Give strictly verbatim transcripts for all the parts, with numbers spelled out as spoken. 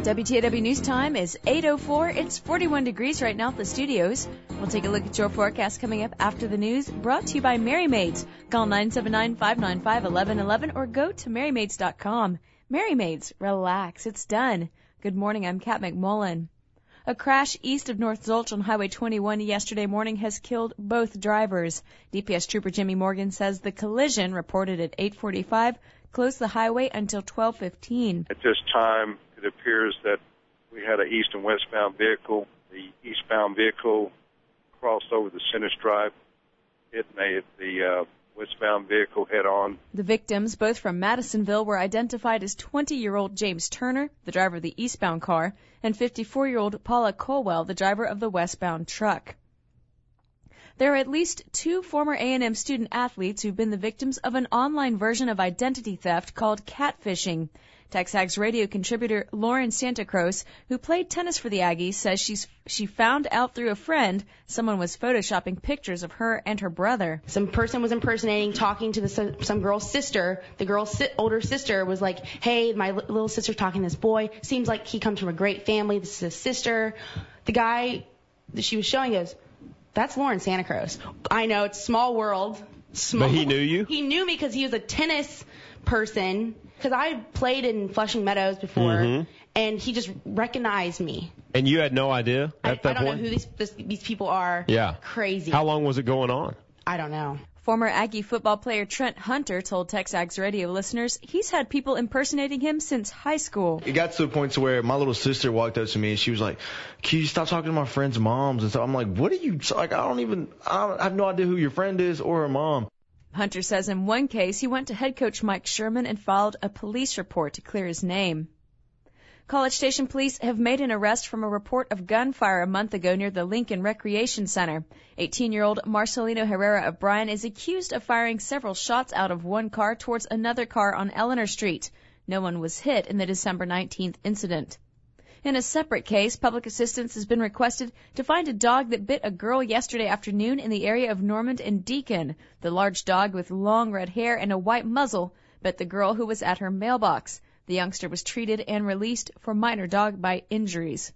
W T A W News Time is eight oh four. It's forty-one degrees right now at the studios. We'll take a look at your forecast coming up after the news, brought to you by Mary Maids. Call nine seven nine, five nine five, one one one one or go to mary maids dot com. Mary Maids, relax, it's done. Good morning, I'm Kat McMullen. A crash east of North Zolch on Highway twenty-one yesterday morning has killed both drivers. D P S Trooper Jimmy Morgan says the collision, reported at eight forty-five, closed the highway until twelve fifteen. At this time, it appears that we had an east and westbound vehicle. The eastbound vehicle crossed over the center stripe, hit made the uh, westbound vehicle head-on. The victims, both from Madisonville, were identified as twenty-year-old James Turner, the driver of the eastbound car, and fifty-four-year-old Paula Colwell, the driver of the westbound truck. There are at least two former A and M student athletes who've been the victims of an online version of identity theft called catfishing. Texags radio contributor Lauren Santacruz, who played tennis for the Aggies, says she's she found out through a friend someone was photoshopping pictures of her and her brother. Some person was impersonating, talking to the, some girl's sister. The girl's si- older sister was like, hey, my li- little sister's talking to this boy. Seems like he comes from a great family. This is his sister. The guy that she was showing goes, that's Lauren Santacruz. I know, it's small world. Small. But he knew you? He knew me because he was a tennis person. Because I played in Flushing Meadows before, mm-hmm. and he just recognized me. And you had no idea at I, that I don't point? know who these this, these people are. Yeah. Crazy. How long was it going on? I don't know. Former Aggie football player Trent Hunter told Texags radio listeners he's had people impersonating him since high school. It got to the point to where my little sister walked up to me and she was like, can you stop talking to my friends' moms? And so I'm like, what are you, like, I don't even, I, don't, I have no idea who your friend is or her mom. Hunter says in one case he went to head coach Mike Sherman and filed a police report to clear his name. College Station police have made an arrest from a report of gunfire a month ago near the Lincoln Recreation Center. eighteen-year-old Marcelino Herrera of Bryan is accused of firing several shots out of one car towards another car on Eleanor Street. No one was hit in the December nineteenth incident. In a separate case, public assistance has been requested to find a dog that bit a girl yesterday afternoon in the area of Normand and Deacon. The large dog with long red hair and a white muzzle bit the girl who was at her mailbox. The youngster was treated and released for minor dog bite injuries.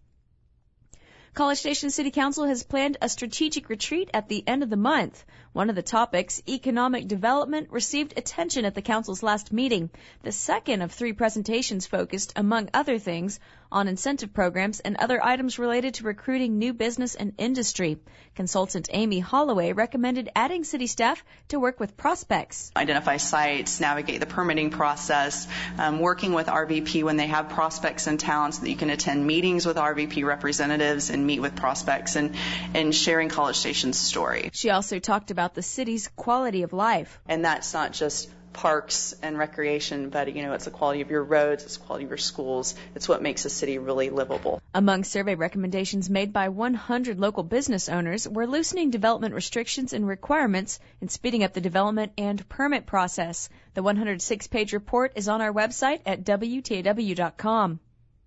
College Station City Council has planned a strategic retreat at the end of the month. One of the topics, economic development, received attention at the council's last meeting. The second of three presentations focused, among other things, on incentive programs and other items related to recruiting new business and industry. Consultant Amy Holloway recommended adding city staff to work with prospects. Identify sites, navigate the permitting process, um, working with R V P when they have prospects in town so that you can attend meetings with R V P representatives and meet with prospects and, and sharing College Station's story. She also talked about the city's quality of life. And that's not just parks and recreation, but, you know, it's the quality of your roads, it's the quality of your schools. It's what makes a city really livable. Among survey recommendations made by one hundred local business owners were loosening development restrictions and requirements and speeding up the development and permit process. The one hundred six page report is on our website at W T A W dot com.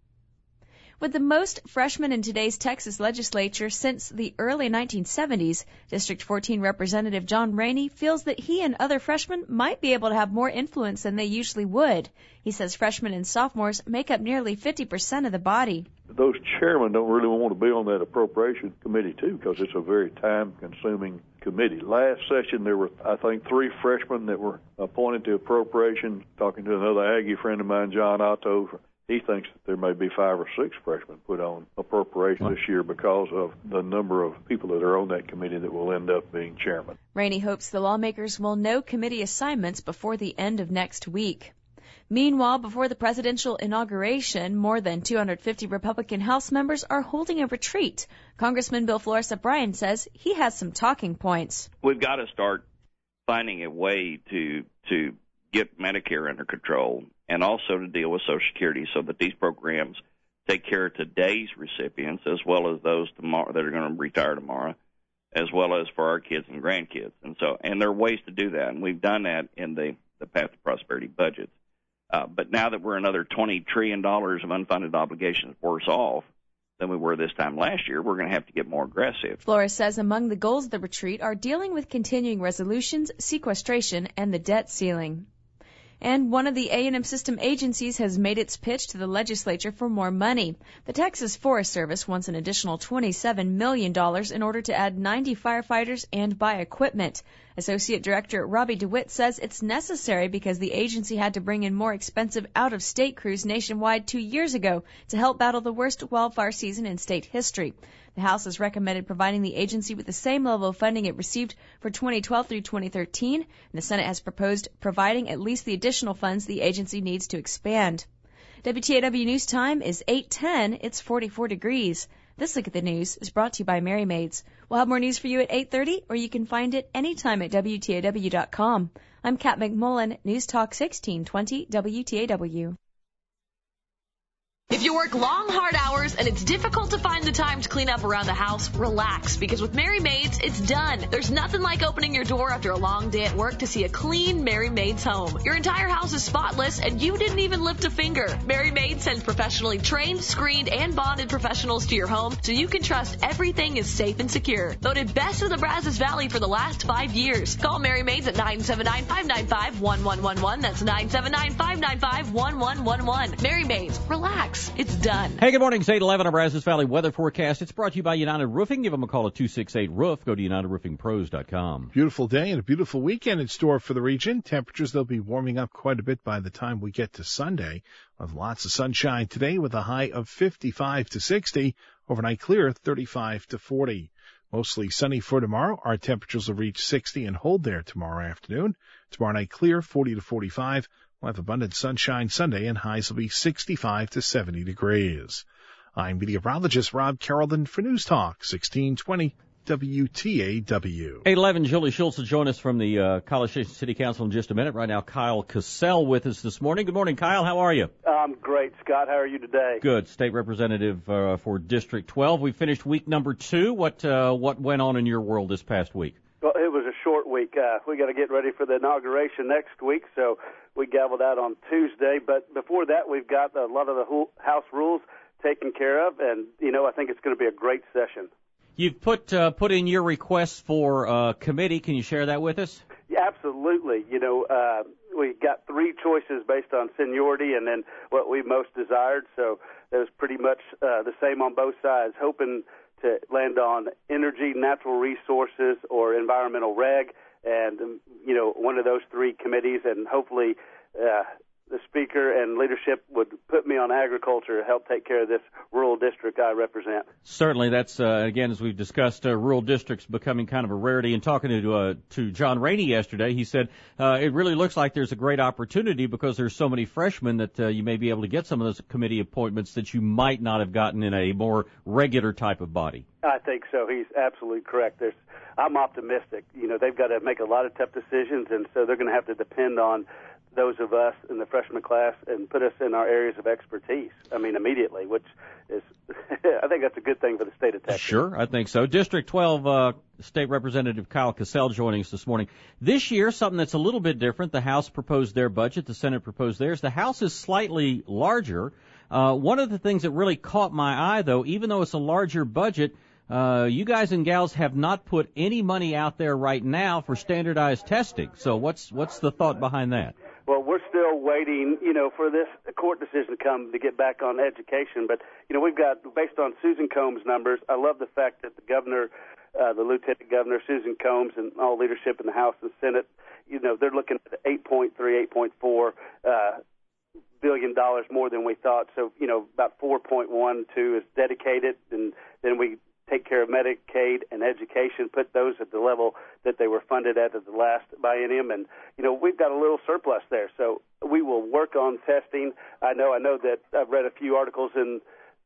With the most freshmen in today's Texas legislature since the early nineteen seventies, District fourteen Representative John Rainey feels that he and other freshmen might be able to have more influence than they usually would. He says freshmen and sophomores make up nearly fifty percent of the body. Those chairmen don't really want to be on that appropriation committee, too, because it's a very time-consuming committee. Last session, there were, I think, three freshmen that were appointed to appropriation. Talking to another Aggie friend of mine, John Otto, he thinks that there may be five or six freshmen put on appropriation this year because of the number of people that are on that committee that will end up being chairman. Rainey hopes the lawmakers will know committee assignments before the end of next week. Meanwhile, before the presidential inauguration, more than two hundred fifty Republican House members are holding a retreat. Congressman Bill Flores of Bryan says he has some talking points. We've got to start finding a way to to get Medicare under control and also to deal with Social Security so that these programs take care of today's recipients as well as those tomorrow that are going to retire tomorrow, as well as for our kids and grandkids. And so, and there are ways to do that, and we've done that in the, the Path to Prosperity budgets. Uh, but now that we're another twenty trillion dollars of unfunded obligations worse off than we were this time last year, we're going to have to get more aggressive. Flores says among the goals of the retreat are dealing with continuing resolutions, sequestration, and the debt ceiling. And one of the A and M system agencies has made its pitch to the legislature for more money. The Texas Forest Service wants an additional twenty-seven million dollars in order to add ninety firefighters and buy equipment. Associate Director Robbie DeWitt says it's necessary because the agency had to bring in more expensive out-of-state crews nationwide two years ago to help battle the worst wildfire season in state history. The House has recommended providing the agency with the same level of funding it received for twenty twelve through twenty thirteen, and the Senate has proposed providing at least the additional funds the agency needs to expand. W T A W News Time is eight ten. It's forty-four degrees. This Look at the News is brought to you by Mary Maids. We'll have more news for you at eight thirty, or you can find it anytime at W T A W dot com. I'm Kat McMullen, News Talk sixteen twenty W T A W. If you work long, hard hours and it's difficult to find the time to clean up around the house, relax, because with Mary Maids, it's done. There's nothing like opening your door after a long day at work to see a clean Mary Maids home. Your entire house is spotless and you didn't even lift a finger. Mary Maids sends professionally trained, screened, and bonded professionals to your home so you can trust everything is safe and secure. Voted best of the Brazos Valley for the last five years. Call Mary Maids at nine seven nine, five nine five, one one one one. That's nine seven nine, five nine five, one one one one. Mary Maids, relax. It's done. Hey, good morning. It's eight eleven, a Brazos Valley weather forecast. It's brought to you by United Roofing. Give them a call at two six eight roof. Go to united roofing pros dot com. Beautiful day and a beautiful weekend in store for the region. Temperatures, they'll be warming up quite a bit by the time we get to Sunday. We'll have lots of sunshine today with a high of fifty-five to sixty. Overnight clear, thirty-five to forty. Mostly sunny for tomorrow. Our temperatures will reach sixty and hold there tomorrow afternoon. Tomorrow night clear, forty to forty-five. We'll have abundant sunshine Sunday, and highs will be sixty-five to seventy degrees. I'm meteorologist Rob Carrollton for News Talk sixteen twenty W T A W. eight eleven, Julie Schultz will join us from the uh, College Station City Council in just a minute. Right now, Kyle Cassell with us this morning. Good morning, Kyle. How are you? I'm great, Scott. How are you today? Good. State Representative uh, for District twelve. We finished week number two. What uh, what went on in your world this past week? Well, it was a short week. Uh, we got to get ready for the inauguration next week, so we gavelled out on Tuesday. But before that, we've got a lot of the House rules taken care of, and, you know, I think it's going to be a great session. You've put uh, put in your request for uh, committee. Can you share that with us? Yeah, absolutely. You know, uh, we got three choices based on seniority and then what we most desired, so it was pretty much uh, the same on both sides, hoping to land on energy, natural resources, or environmental reg, and, um, you know, one of those three committees, and hopefully uh, the Speaker and leadership would put me on agriculture to help take care of this rural district I represent. Certainly. That's, uh, again, as we've discussed, uh, rural districts becoming kind of a rarity. And talking to uh, to John Rainey yesterday, he said uh, it really looks like there's a great opportunity because there's so many freshmen that uh, you may be able to get some of those committee appointments that you might not have gotten in a more regular type of body. I think so. He's absolutely correct. There's, I'm optimistic. You know, they've got to make a lot of tough decisions, and so they're going to have to depend on those of us in the freshman class and put us in our areas of expertise, I mean, immediately, which is, I think that's a good thing for the state of Texas. Sure, I think so. District twelve, uh, State Representative Kyle Cassell joining us this morning. This year, something that's a little bit different. The House proposed their budget. The Senate proposed theirs. The House is slightly larger. Uh, one of the things that really caught my eye, though, even though it's a larger budget, uh, you guys and gals have not put any money out there right now for standardized testing. So what's what's the thought behind that? Well, we're still waiting, you know, for this court decision to come to get back on education. But, you know, we've got, based on Susan Combs' numbers, I love the fact that the governor, uh, the lieutenant governor, Susan Combs, and all leadership in the House and Senate, you know, they're looking at eight point three, eight point four uh, billion dollars more than we thought. So, you know, about four point one two is dedicated, and then we take care of Medicaid and education, put those at the level that they were funded at at the last biennium. And, you know, we've got a little surplus there. So we will work on testing. I know, I know that I've read a few articles, and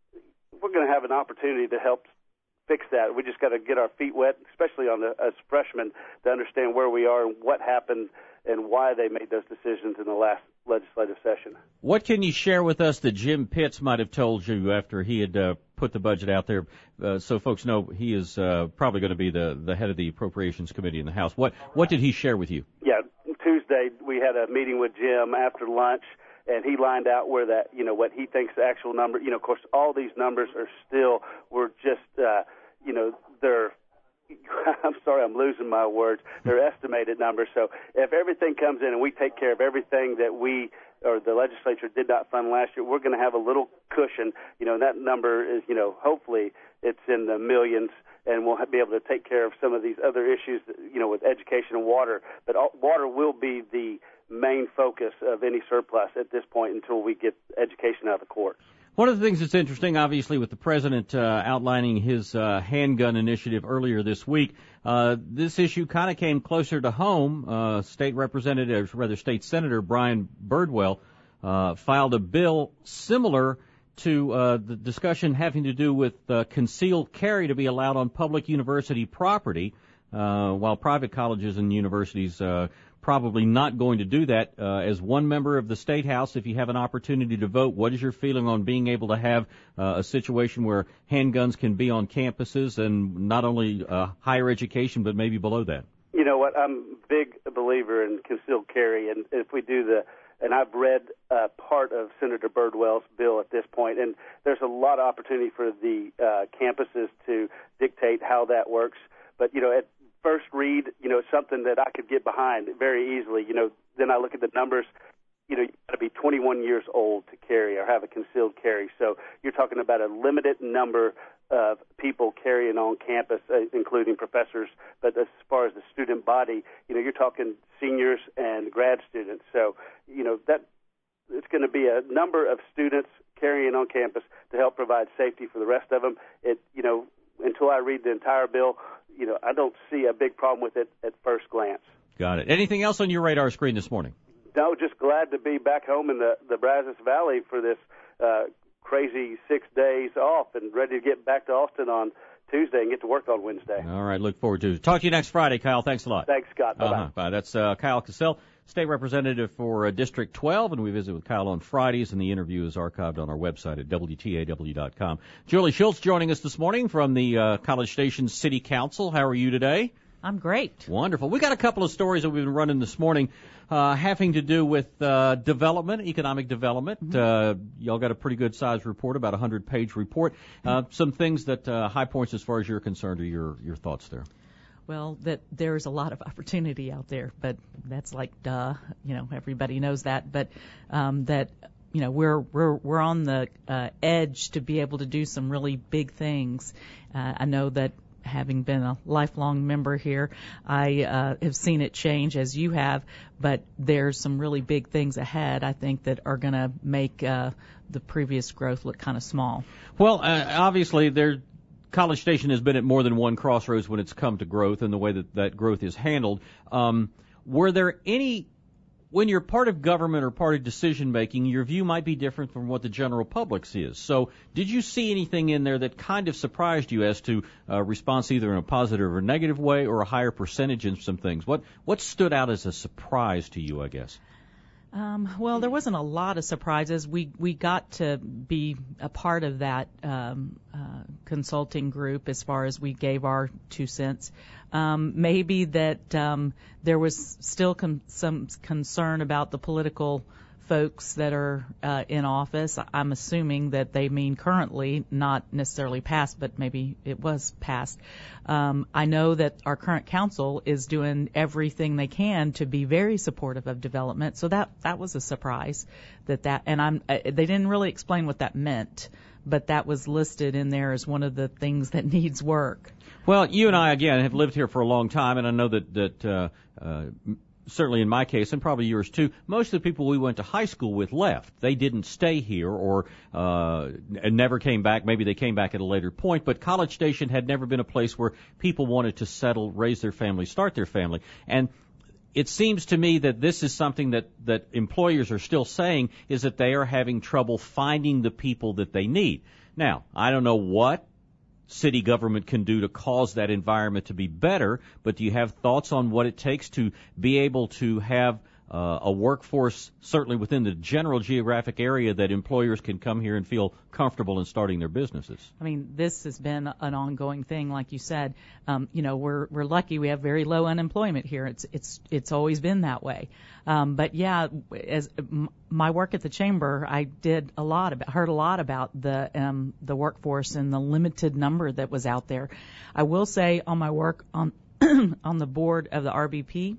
we're going to have an opportunity to help fix that. We just got to get our feet wet, especially on the, as freshmen, to understand where we are and what happened and why they made those decisions in the last legislative session. What can you share with us that Jim Pitts might have told you after he had uh, put the budget out there, uh, so folks know he is uh, probably going to be the, the head of the Appropriations Committee in the House? What what did he share with you? Yeah, Tuesday we had a meeting with Jim after lunch, and he lined out where that, you know, what he thinks the actual number, you know, of course, all these numbers are still, we're just, uh, you know, they're I'm sorry, I'm losing my words. They're estimated numbers. So if everything comes in and we take care of everything that we or the legislature did not fund last year, we're going to have a little cushion. You know, and that number is, you know, hopefully it's in the millions, and we'll be able to take care of some of these other issues, you know, with education and water. But water will be the main focus of any surplus at this point until we get education out of the courts. One of the things that's interesting, obviously, with the president uh, outlining his uh, handgun initiative earlier this week, uh, this issue kind of came closer to home. Uh, State Representative, or rather State Senator Brian Birdwell uh, filed a bill similar to uh, the discussion having to do with uh, concealed carry to be allowed on public university property, uh, while private colleges and universities uh, probably not going to do that. Uh, as one member of the State House, if you have an opportunity to vote, what is your feeling on being able to have uh, a situation where handguns can be on campuses and not only uh, higher education, but maybe below that? You know what? I'm a big believer in concealed carry, and if we do the, and I've read uh, part of Senator Birdwell's bill at this point, and there's a lot of opportunity for the uh, campuses to dictate how that works. But, you know, at first read, you know, something that I could get behind very easily. You know, then I look at the numbers. You know, you've got to be twenty-one years old to carry or have a concealed carry. So you're talking about a limited number of people carrying on campus, uh, including professors. But as far as the student body, you know, you're talking seniors and grad students. So, you know, that it's going to be a number of students carrying on campus to help provide safety for the rest of them. It, you know, until I read the entire bill, you know, I don't see a big problem with it at first glance. Got it. Anything else on your radar screen this morning? No, just glad to be back home in the, the Brazos Valley for this uh, crazy six days off and ready to get back to Austin on Tuesday and get to work on Wednesday. All right, look forward to it. Talk to you next Friday, Kyle. Thanks a lot. Thanks, Scott. Bye-bye. Uh-huh. Bye. That's uh, Kyle Cassell, State Representative for uh, District twelve, and we visit with Kyle on Fridays, and the interview is archived on our website at W T A W dot com. Julie Schultz joining us this morning from the uh, College Station City Council. How are you today? I'm great. Wonderful. We got a couple of stories that we've been running this morning uh, having to do with uh, development, economic development. Mm-hmm. Uh, y'all got a pretty good sized report, about a hundred page report. Uh, some things that, uh, high points as far as you're concerned, are your, your thoughts there? Well, that there's a lot of opportunity out there, but that's like, duh, you know, everybody knows that. But um, that, you know, we're we're we're on the uh, edge to be able to do some really big things. Uh, I know that having been a lifelong member here, I uh, have seen it change as you have, but there's some really big things ahead, I think, that are going to make uh, the previous growth look kind of small. Well, uh, obviously, there. College Station has been at more than one crossroads when it's come to growth and the way that that growth is handled. Um, were there any, when you're part of government or part of decision making, your view might be different from what the general public's is. So did you see anything in there that kind of surprised you as to uh, response either in a positive or negative way or a higher percentage in some things? What what stood out as a surprise to you, I guess? Um, well, there wasn't a lot of surprises. We we got to be a part of that um, uh, consulting group as far as we gave our two cents. Um, maybe that um, there was still con- some concern about the political folks that are uh, in office. I'm assuming that they mean currently, not necessarily past, but maybe it was past. Um, I know that our current council is doing everything they can to be very supportive of development. So that that was a surprise that that, and I'm uh, they didn't really explain what that meant, but that was listed in there as one of the things that needs work. Well, you and I again have lived here for a long time, and I know that that. Uh, uh, Certainly in my case, and probably yours too, most of the people we went to high school with left. They didn't stay here or uh, never came back. Maybe they came back at a later point, but College Station had never been a place where people wanted to settle, raise their family, start their family. And it seems to me that this is something that, that employers are still saying, is that they are having trouble finding the people that they need. Now, I don't know what city government can do to cause that environment to be better, but do you have thoughts on what it takes to be able to have uh, a workforce, certainly within the general geographic area, that employers can come here and feel comfortable in starting their businesses. I mean, this has been an ongoing thing, like you said. Um, you know, we're we're lucky we have very low unemployment here. It's it's it's always been that way. Um, but yeah, as m- my work at the chamber, I did a lot about, heard a lot about the um, the workforce and the limited number that was out there. I will say, on my work on on the board of the R B P,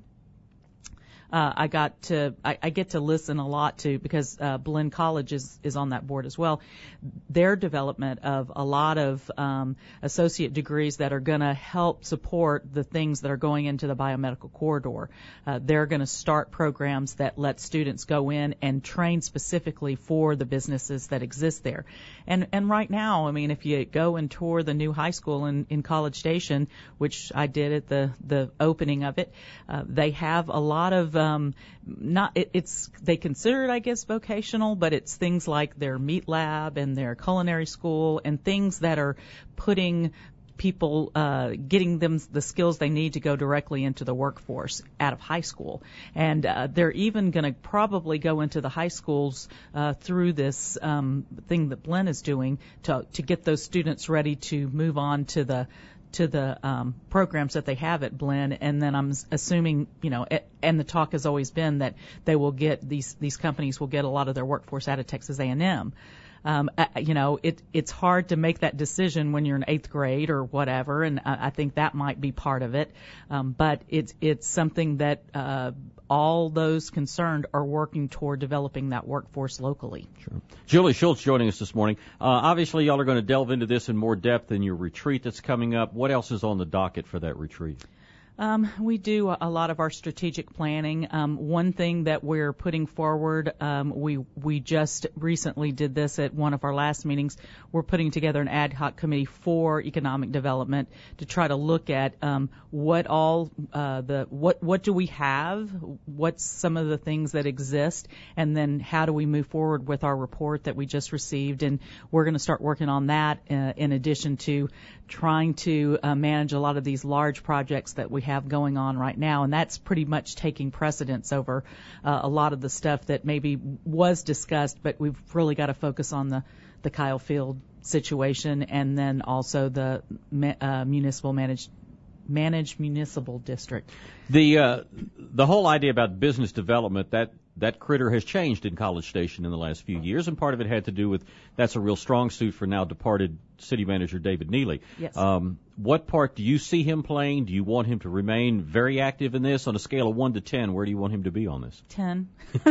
Uh, I got to, I, I get to listen a lot to, because uh, Blinn College is, is on that board as well, their development of a lot of um, associate degrees that are going to help support the things that are going into the biomedical corridor. Uh, they're going to start programs that let students go in and train specifically for the businesses that exist there. And and right now, I mean, if you go and tour the new high school in, in College Station, which I did at the, the opening of it, uh, they have a lot of Um, not it, it's they consider it, I guess, vocational, but it's things like their meat lab and their culinary school and things that are putting people, uh, getting them the skills they need to go directly into the workforce out of high school. And uh, they're even going to probably go into the high schools uh, through this um, thing that Blinn is doing to to get those students ready to move on to the to the um, programs that they have at Blinn, and then I'm assuming, you know, it, and the talk has always been that they will get these these companies will get a lot of their workforce out of Texas A and M. Um, uh, you know, it it's hard to make that decision when you're in eighth grade or whatever, and I, I think that might be part of it. Um, but it's it's something that uh, all those concerned are working toward developing that workforce locally. Sure. Julie Schultz joining us this morning. Uh, obviously, y'all are going to delve into this in more depth in your retreat that's coming up. What else is on the docket for that retreat? Um, we do a, a lot of our strategic planning. Um, one thing that we're putting forward, um, we we just recently did this at one of our last meetings. We're putting together an ad hoc committee for economic development to try to look at um, what all uh, the what what do we have, what's some of the things that exist, and then how do we move forward with our report that we just received. And we're going to start working on that uh, in addition to trying to uh, manage a lot of these large projects that we have going on right now, and that's pretty much taking precedence over uh, a lot of the stuff that maybe was discussed, but we've really got to focus on the, the Kyle Field situation, and then also the uh, municipal managed managed municipal district. The uh, the whole idea about business development, that that critter has changed in College Station in the last few years, and part of it had to do with that's a real strong suit for now departed city manager David Neely. Yes. Um, what part do you see him playing? Do you want him to remain very active in this? On a scale of one to ten, where do you want him to be on this? Ten.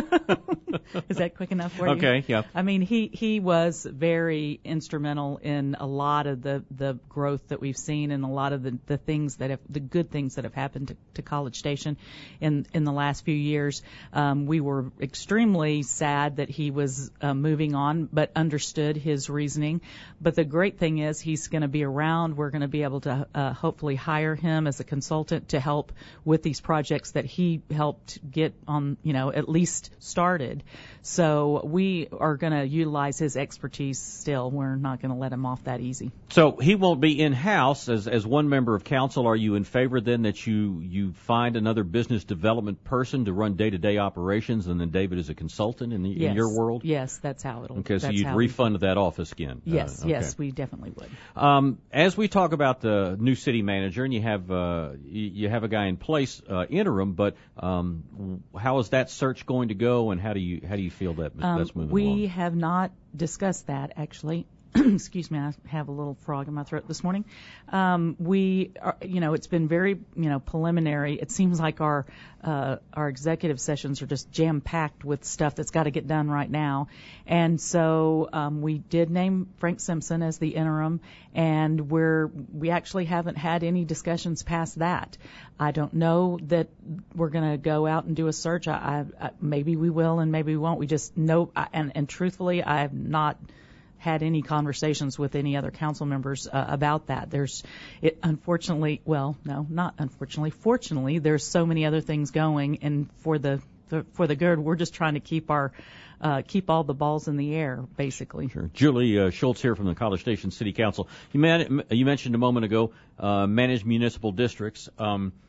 Is that quick enough for you? Okay, yeah. I mean, he, he was very instrumental in a lot of the, the growth that we've seen and a lot of the, the things that have, the good things that have happened to, to College Station in, in the last few years. Um, we were extremely sad that he was uh, moving on, but understood his reasoning. But the great thing is he's going to be around. We're going to be able to uh, hopefully hire him as a consultant to help with these projects that he helped get on, you know, at least started. So we are going to utilize his expertise still. We're not going to let him off that easy. So he won't be in-house as as one member of council. Are you in favor then that you, you find another business development person to run day-to-day operations, and then David is a consultant in, the, yes. in your world? Yes, that's how it'll. Okay, so that's you'd how refund that office again. Yes, uh, okay. yes, we definitely would. Um, as we talk about the new city manager, and you have uh, you, you have a guy in place uh, interim, but um, how is that search going to go, and how do you how do you feel that Um, that's moving we along? have not discussed that, actually. Excuse me, I have a little frog in my throat this morning. Um, we, are, you know, it's been very, you know, preliminary. It seems like our uh, our executive sessions are just jam-packed with stuff that's got to get done right now. And so um, we did name Frank Simpson as the interim, and we're we actually haven't had any discussions past that. I don't know that we're going to go out and do a search. I, I, maybe we will, and maybe we won't. We just know, and, and truthfully, I have not had any conversations with any other council members uh, about that. There's, it, unfortunately, well, no, not unfortunately, fortunately, there's so many other things going, and for the, the for the good, we're just trying to keep our uh, keep all the balls in the air, basically. Sure. Julie uh, Schultz here from the College Station City Council. You, man, you mentioned a moment ago uh, managed municipal districts. Um,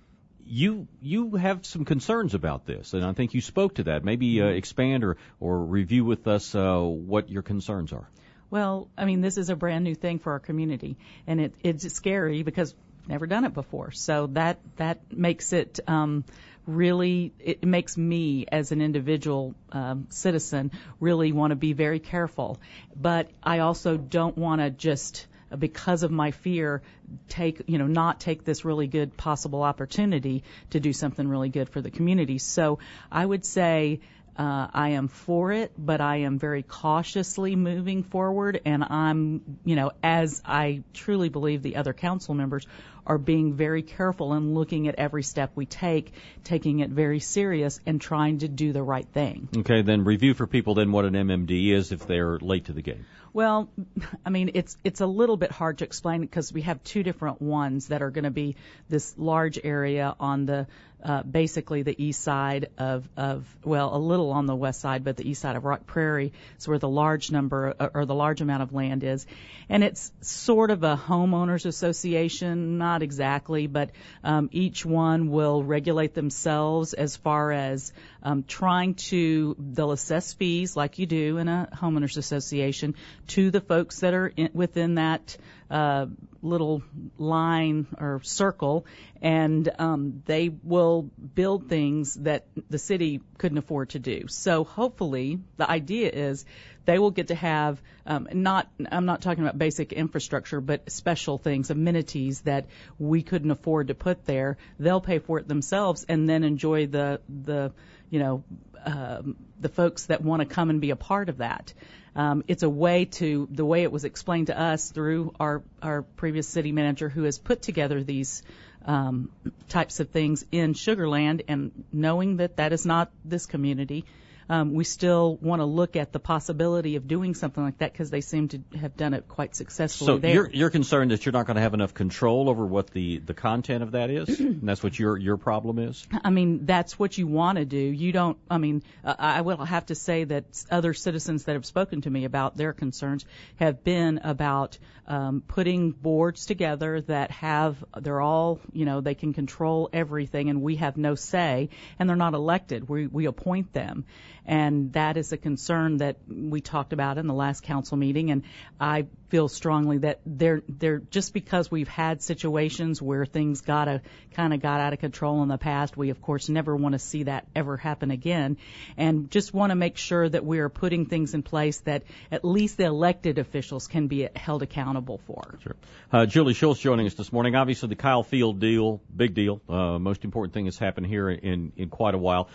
you you have some concerns about this, and I think you spoke to that. Maybe uh, expand or, or review with us uh, what your concerns are. Well, I mean, this is a brand new thing for our community, and it, it's scary because we've never done it before. So that that makes it um, really, it makes me as an individual um, citizen really want to be very careful. But I also don't want to just, because of my fear, take, you know, not take this really good possible opportunity to do something really good for the community. So I would say uh, I am for it, but I am very cautiously moving forward, and I'm, you know, as I truly believe the other council members are being very careful and looking at every step we take, taking it very serious and trying to do the right thing. Okay, then review for people then what an M M D is if they're late to the game. Well, I mean, it's it's a little bit hard to explain because we have two different ones that are going to be this large area on the uh, basically the east side of, of, well, a little on the west side, but the east side of Rock Prairie is where the large number or the large amount of land is. And it's sort of a homeowners association, not exactly, but um, each one will regulate themselves as far as um, trying to, they'll assess fees like you do in a homeowners association to the folks that are in, within that uh, little line or circle, and um, they will build things that the city couldn't afford to do. So hopefully the idea is they will get to have um, not, I'm not talking about basic infrastructure, but special things, amenities that we couldn't afford to put there. They'll pay for it themselves and then enjoy the, the you know, um, the folks that want to come and be a part of that. Um, it's a way to, the way it was explained to us through our, our previous city manager who has put together these um, types of things in Sugar Land, and knowing that that is not this community, um, we still want to look at the possibility of doing something like that because they seem to have done it quite successfully so there. you're, you're concerned that you're not going to have enough control over what the, the content of that is? And that's what your your problem is? I mean, that's what you want to do. You don't, I mean, uh, I will have to say that other citizens that have spoken to me about their concerns have been about um, putting boards together that have, they're all, you know, they can control everything and we have no say, and they're not elected. We, we appoint them. And that is a concern that we talked about in the last council meeting, and I feel strongly that they're, they're just because we've had situations where things got a, kind of got out of control in the past, we of course never want to see that ever happen again, and just want to make sure that we are putting things in place that at least the elected officials can be held accountable for. Sure. Uh, Julie Schultz joining us this morning. Obviously the Kyle Field deal, big deal, uh, most important thing that's happened here in, in quite a while.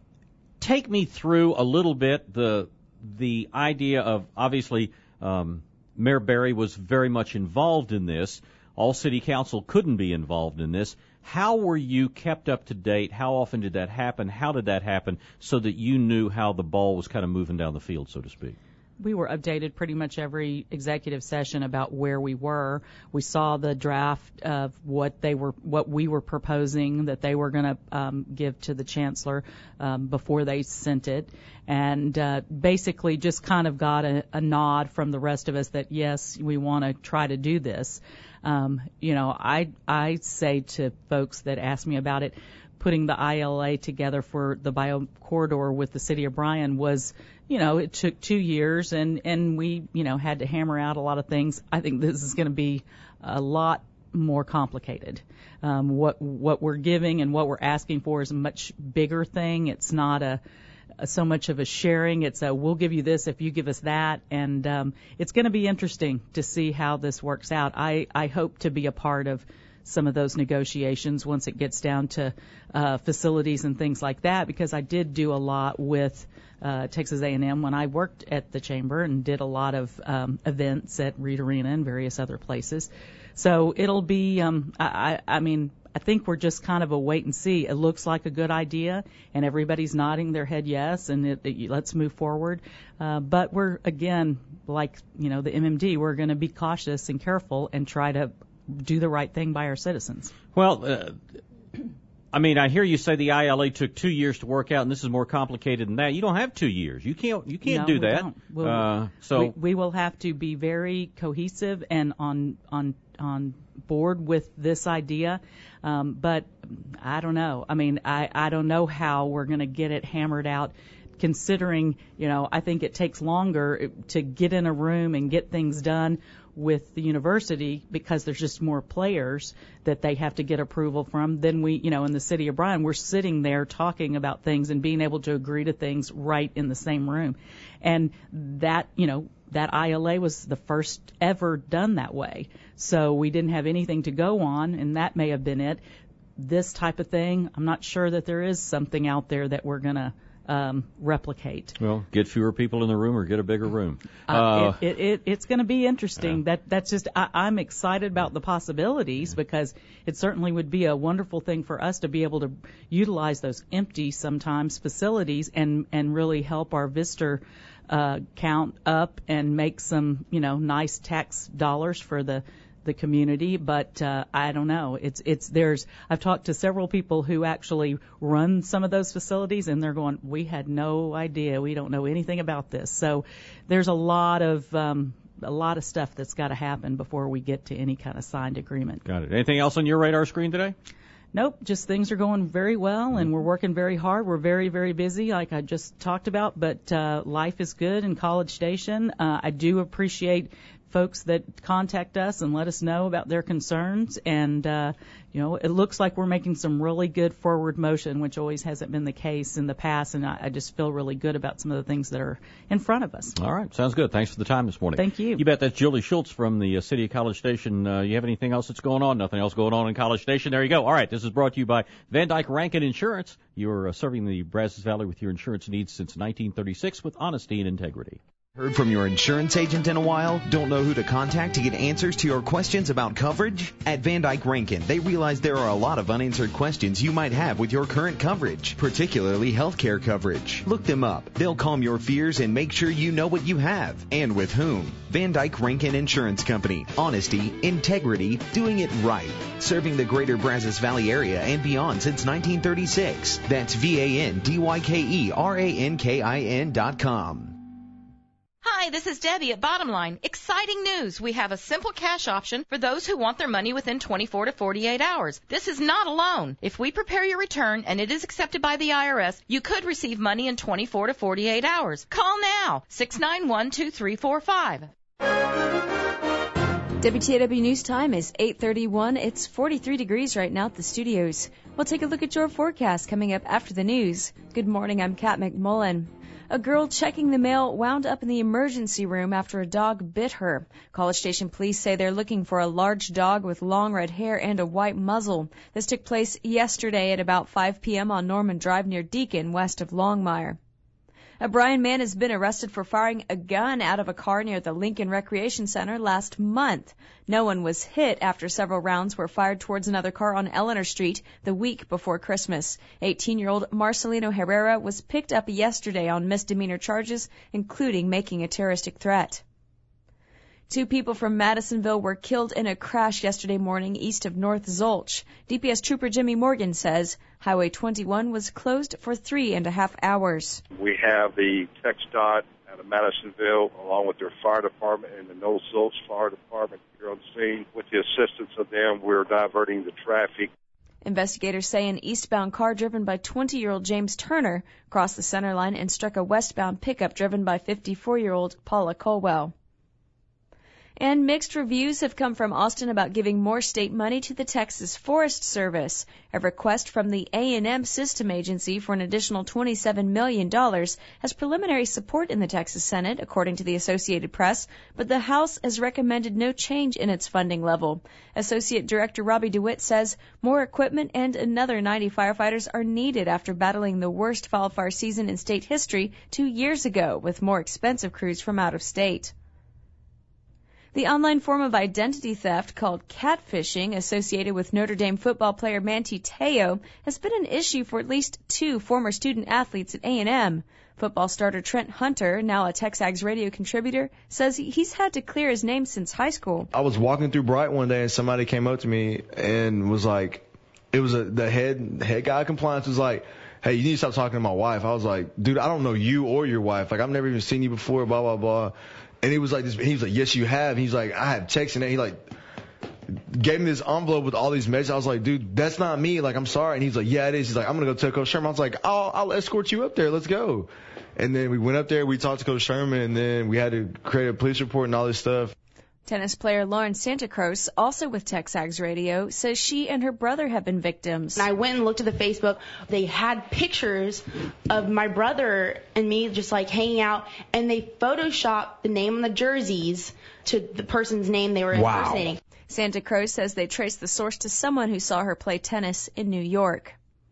Take me through a little bit the the idea of, obviously, um, Mayor Berry was very much involved in this. All city council couldn't be involved in this. How were you kept up to date? How often did that happen? How did that happen so that you knew how the ball was kind of moving down the field, so to speak? We were updated pretty much every executive session about where we were. We saw the draft of what they were, what we were proposing that they were going to um, give to the chancellor um, before they sent it, and uh, basically just kind of got a, a nod from the rest of us that yes, we want to try to do this. Um, you know, I I say to folks that ask me about it, putting the I L A together for the bio corridor with the city of Bryan was, you know, it took two years and, and we, you know, had to hammer out a lot of things. I think this is going to be a lot more complicated. Um, what, what we're giving and what we're asking for is a much bigger thing. It's not a, a so much of a sharing. It's a, we'll give you this if you give us that. And, um, it's going to be interesting to see how this works out. I, I hope to be a part of some of those negotiations once it gets down to uh, facilities and things like that, because I did do a lot with uh, Texas A and M when I worked at the chamber and did a lot of um, events at Reed Arena and various other places. So it'll be, um, I, I mean, I think we're just kind of a wait and see. It looks like a good idea, and everybody's nodding their head yes, and it, it, let's move forward. Uh, but we're, again, like, you know, the M M D, we're going to be cautious and careful and try to do the right thing by our citizens. Well, uh, I mean, I hear you say the I L A took two years to work out, and this is more complicated than that. You don't have two years. You can't. You can't no, do that. We don't. We'll, uh, so we, we will have to be very cohesive and on on on board with this idea. Um, but I don't know. I mean, I, I don't know how we're going to get it hammered out, considering, you know, I think it takes longer to get in a room and get things done with the university because there's just more players that they have to get approval from. Then we, you know, in the city of Bryan, we're sitting there talking about things and being able to agree to things right in the same room. And that, you know, that I L A was the first ever done that way. So we didn't have anything to go on, and that may have been it. This type of thing, I'm not sure that there is something out there that we're going to Um, replicate. Well, get fewer people in the room or get a bigger room. Uh, Uh, it, it, it, it's going to be interesting. Yeah. That that's just I, I'm excited about the possibilities because it certainly would be a wonderful thing for us to be able to utilize those empty sometimes facilities and and really help our visitor uh, count up and make some you know nice tax dollars for the. the community, but uh, I don't know. It's it's there's I've talked to several people who actually run some of those facilities, and they're going, we had no idea, we don't know anything about this. So there's a lot of um, a lot of stuff that's got to happen before we get to any kind of signed agreement. Got it. Anything else on your radar screen today? Nope, just things are going very well, and we're working very hard. We're very, very busy, like I just talked about, but uh, life is good in College Station. Uh, I do appreciate folks that contact us and let us know about their concerns, and uh, you know, it looks like we're making some really good forward motion, which always hasn't been the case in the past, and I, I just feel really good about some of the things that are in front of us. All right, sounds good. Thanks for the time this morning. Thank you. You bet. That's Julie Schultz from the uh, City of College Station. Uh, you have anything else that's going on? Nothing else going on in College Station? There you go. All right, this is brought to you by Van Dyke Rankin Insurance. You're uh, serving the Brazos Valley with your insurance needs since nineteen thirty-six with honesty and integrity. Heard from your insurance agent in a while? Don't know who to contact to get answers to your questions about coverage? At Van Dyke Rankin, they realize there are a lot of unanswered questions you might have with your current coverage, particularly healthcare coverage. Look them up. They'll calm your fears and make sure you know what you have and with whom. Van Dyke Rankin Insurance Company. Honesty, integrity, doing it right. Serving the greater Brazos Valley area and beyond since nineteen thirty-six. That's V A N D Y K E R A N K I N dot com. Hi, this is Debbie at Bottom Line. Exciting news. We have a simple cash option for those who want their money within twenty-four to forty-eight hours. This is not a loan. If we prepare your return and it is accepted by the I R S, you could receive money in twenty-four to forty-eight hours. Call now, six nine one, two three four five. W T A W News Time is eight thirty-one. It's forty-three degrees right now at the studios. We'll take a look at your forecast coming up after the news. Good morning, I'm Kat McMullen. A girl checking the mail wound up in the emergency room after a dog bit her. College Station police say they're looking for a large dog with long red hair and a white muzzle. This took place yesterday at about five p.m. on Norman Drive near Deacon, west of Longmire. A Bryan man has been arrested for firing a gun out of a car near the Lincoln Recreation Center last month. No one was hit after several rounds were fired towards another car on Eleanor Street the week before Christmas. eighteen-year-old Marcelino Herrera was picked up yesterday on misdemeanor charges, including making a terroristic threat. Two people from Madisonville were killed in a crash yesterday morning east of North Zolch. D P S Trooper Jimmy Morgan says Highway twenty-one was closed for three and a half hours. We have the TxDOT out of Madisonville, along with their fire department and the North Zolch Fire Department here on scene. With the assistance of them, we're diverting the traffic. Investigators say an eastbound car driven by twenty-year-old James Turner crossed the center line and struck a westbound pickup driven by fifty-four-year-old Paula Colwell. And mixed reviews have come from Austin about giving more state money to the Texas Forest Service. A request from the A and M System Agency for an additional twenty-seven million dollars has preliminary support in the Texas Senate, according to the Associated Press, but the House has recommended no change in its funding level. Associate Director Robbie DeWitt says more equipment and another ninety firefighters are needed after battling the worst wildfire season in state history two years ago, with more expensive crews from out of state. The online form of identity theft called catfishing, associated with Notre Dame football player Manti Te'o, has been an issue for at least two former student athletes at A and M. Football starter Trent Hunter, now a Texags radio contributor, says he's had to clear his name since high school. I was walking through Bright one day and somebody came up to me and was like, it was a, the head head guy of compliance was like, hey, you need to stop talking to my wife. I was like, dude, I don't know you or your wife. Like, I've never even seen you before, blah, blah, blah. And he was like, this, he was like, yes, you have. He's like, I have texts and he like, gave me this envelope with all these messages. I was like, dude, that's not me. Like, I'm sorry. And he's like, yeah, it is. He's like, I'm going to go tell Coach Sherman. I was like, I'll, I'll escort you up there. Let's go. And then we went up there. We talked to Coach Sherman, and then we had to create a police report and all this stuff. Tennis player Lauren Santa Cruz, also with Texags Radio, says she and her brother have been victims. And I went and looked at the Facebook. They had pictures of my brother and me just like hanging out, and they photoshopped the name on the jerseys to the person's name they were Wow. impersonating. Santa Cruz says they traced the source to someone who saw her play tennis in New York.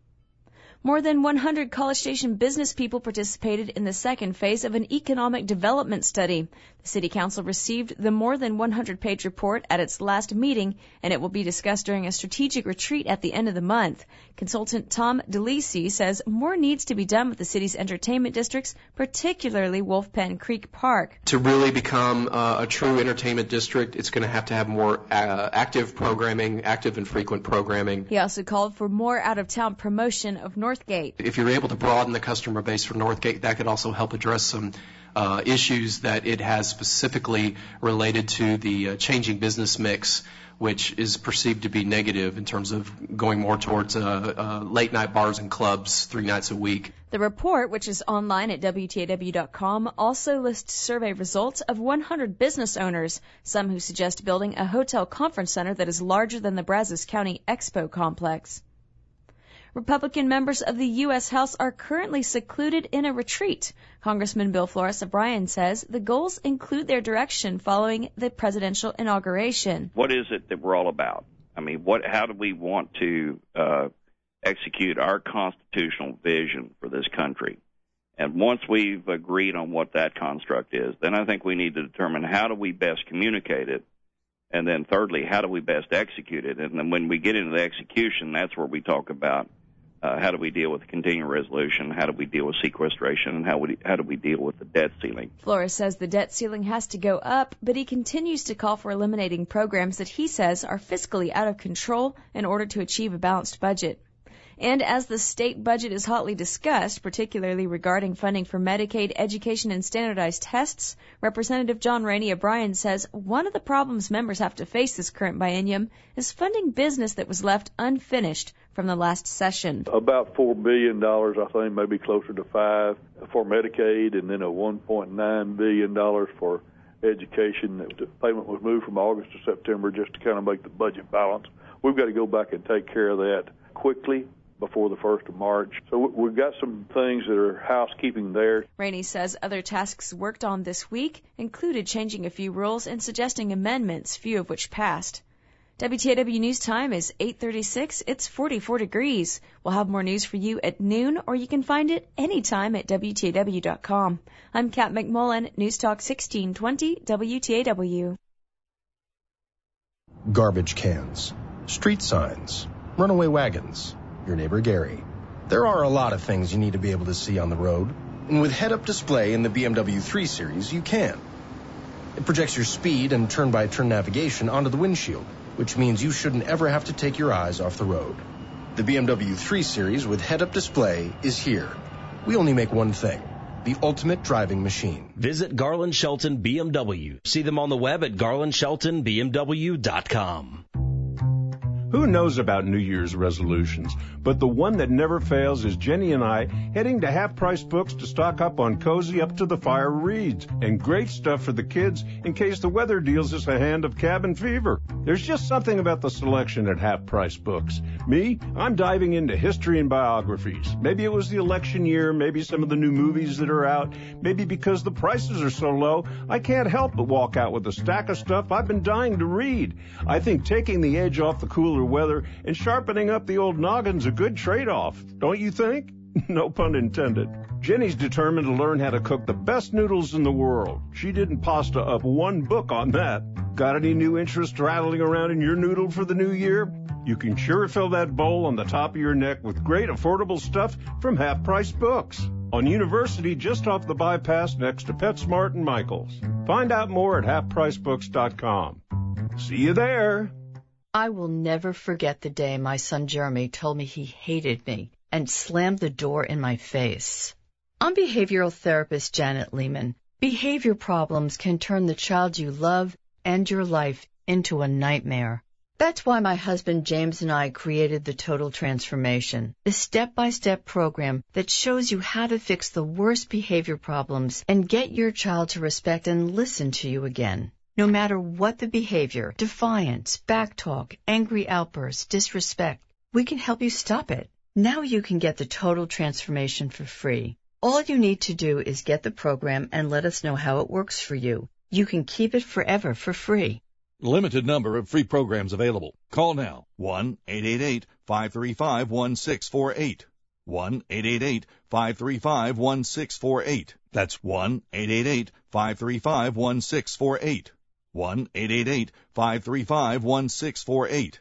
More than one hundred College Station business people participated in the second phase of an economic development study. The City Council received the more than one hundred page report at its last meeting, and it will be discussed during a strategic retreat at the end of the month. Consultant Tom DeLisi says more needs to be done with the city's entertainment districts, particularly Wolf Pen Creek Park. To really become uh, a true entertainment district, it's going to have to have more uh, active programming, active and frequent programming. He also called for more out-of-town promotion of Northgate. If you're able to broaden the customer base for Northgate, that could also help address some uh, issues that it has specifically related to the uh, changing business mix, which is perceived to be negative in terms of going more towards uh, uh, late night bars and clubs three nights a week. The report, which is online at W T A W dot com, also lists survey results of one hundred business owners, some who suggest building a hotel conference center that is larger than the Brazos County Expo complex. Republican members of the U S House are currently secluded in a retreat. Congressman Bill Flores of Bryan says the goals include their direction following the presidential inauguration. What is it that we're all about? I mean, what? How do we want to uh, execute our constitutional vision for this country? And once we've agreed on what that construct is, then I think we need to determine how do we best communicate it. And then thirdly, how do we best execute it? And then when we get into the execution, that's where we talk about Uh, how do we deal with the continuing resolution? How do we deal with sequestration? And how, would, how do we deal with the debt ceiling? Flores says the debt ceiling has to go up, but he continues to call for eliminating programs that he says are fiscally out of control in order to achieve a balanced budget. And as the state budget is hotly discussed, particularly regarding funding for Medicaid, education, and standardized tests, Representative John Rainey of Bryan says one of the problems members have to face this current biennium is funding business that was left unfinished from the last session. About four billion dollars, I think, maybe closer to five for Medicaid, and then a one point nine billion dollars for education. The payment was moved from August to September just to kind of make the budget balance. We've got to go back and take care of that quickly before the first of March. So we've got some things that are housekeeping there. Rainey says other tasks worked on this week included changing a few rules and suggesting amendments, few of which passed. W T A W News Time is eight thirty-six. It's forty-four degrees. We'll have more news for you at noon, or you can find it anytime at W T A W dot com. I'm Kat McMullen, News Talk sixteen twenty W T A W. Garbage cans, street signs, runaway wagons, your neighbor Gary. There are a lot of things you need to be able to see on the road, and with head-up display in the B M W three Series, you can. It projects your speed and turn-by-turn navigation onto the windshield, which means you shouldn't ever have to take your eyes off the road. The B M W three Series with head-up display is here. We only make one thing, the ultimate driving machine. Visit Garland Shelton B M W. See them on the web at garland shelton b m w dot com. Who knows about New Year's resolutions? But the one that never fails is Jenny and I heading to Half Price Books to stock up on cozy Up to the Fire reads and great stuff for the kids in case the weather deals us a hand of cabin fever. There's just something about the selection at Half Price Books. Me, I'm diving into history and biographies. Maybe it was the election year, maybe some of the new movies that are out, maybe because the prices are so low, I can't help but walk out with a stack of stuff I've been dying to read. I think taking the edge off the cooler weather and sharpening up the old noggin's a good trade-off, don't you think? No pun intended. Jenny's determined to learn how to cook the best noodles in the world. She didn't pasta up one book on that. Got any new interest rattling around in your noodle for the new year? You can sure fill that bowl on the top of your neck with great affordable stuff from Half Price Books on University, just off the bypass next to PetSmart and Michael's. Find out more at half price books dot com. See you there. I will never forget the day my son Jeremy told me he hated me and slammed the door in my face. I'm behavioral therapist Janet Lehman. Behavior problems can turn the child you love and your life into a nightmare. That's why my husband James and I created the Total Transformation, the step-by-step program that shows you how to fix the worst behavior problems and get your child to respect and listen to you again. No matter what the behavior, defiance, backtalk, angry outbursts, disrespect, we can help you stop it. Now you can get the Total Transformation for free. All you need to do is get the program and let us know how it works for you. You can keep it forever for free. Limited number of free programs available. Call now. one eight eight eight, five three five, one six four eight. one eight eight eight, five three five, one six four eight. That's one eight eight eight, five three five, one six four eight. one eight eight eight, five three five, one six four eight.